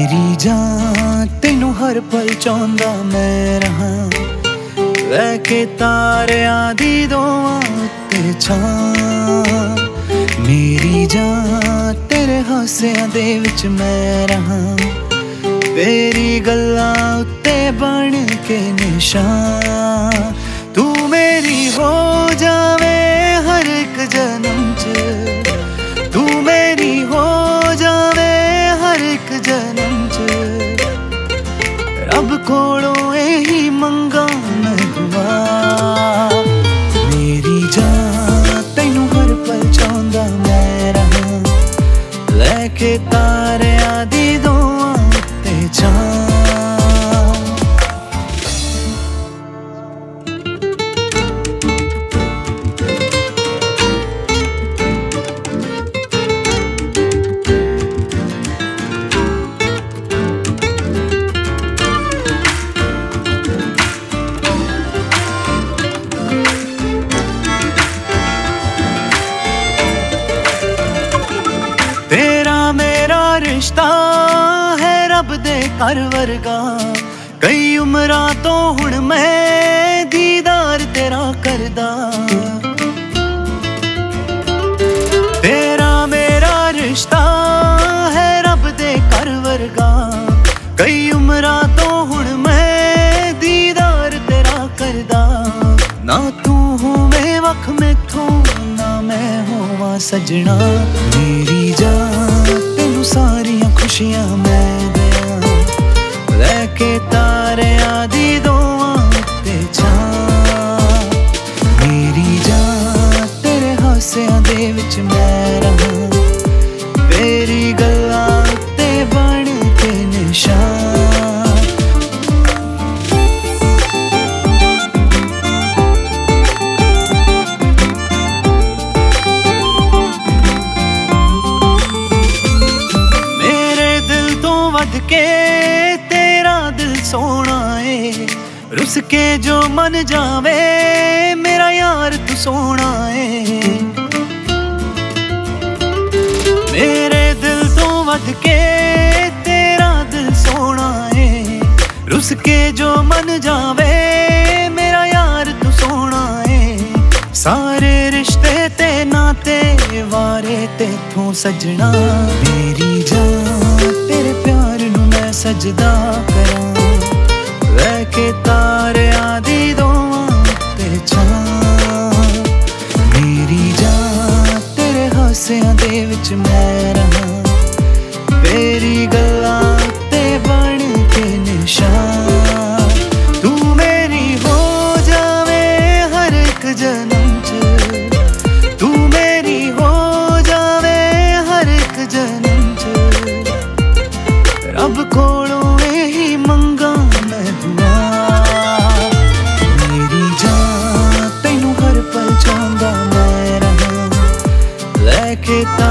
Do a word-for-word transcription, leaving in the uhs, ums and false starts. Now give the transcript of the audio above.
मेरी जान तेनू हर पल चाहुंदा मैं रहा, लैके तारियां दी दोआं उत्ते छां। मेरी जान तेरे हासियां दे विच मैं रहा, तेरी गल्लां उत्ते बन के निशान। तू मेरी हो जावे हर एक जन्म च, तू मेरी हो जावे हर एक जन्म च। रब कोलों यही मंगा मैं दुआ। मेरी जान तैनू हर पल चाहुंदा मैं रहा, लैके तारियां दी दोआं उत्ते छां। तेरा मेरा रिश्ता है रब दे घर वर्गा, कई उमरां तो हुण मैं दीदार तेरा करदा। तेरा मेरा रिश्ता है रब दे घर वर्गा, कई उमरां तो हुण मैं दीदार तेरा करदा। ना तू होवे वख मैथों ना मैं होवां सजना। मेरी जान तेनू सारियां खुशियां मैं दियां, लैके तारियां दी दोआं उत्ते छां। मेरी जान तेरे हासियां दे विच मैं रहा, तेरी गल्लां उत्ते बन के निशान। के तेरा दिल सोना है, रुस के जो मन जावे मेरा यार तू सोना है। मेरे दिल तो वध के तेरा दिल सोना है, रुस के जो मन जावे मेरा यार तू सोना है। सारे रिश्ते ते नाते वारे तेथों सजना। मेरी जान तेरे प्यार नू मैं सजदा करां, लैके तारियां दी दोआं उत्ते छां। मेरी जान तेरे हासियां दे विच मैं रहा, तेरी गल्लां उत्ते बन के निशान। तू मेरी हो जावे हर एक जन्म च, तू मेरी हो जावे हर एक जन्म च। रब कोलों यही मंगा मैं दुआ। मेरी जान तैनू हर पल चाहुंदा मैं रहा, लैके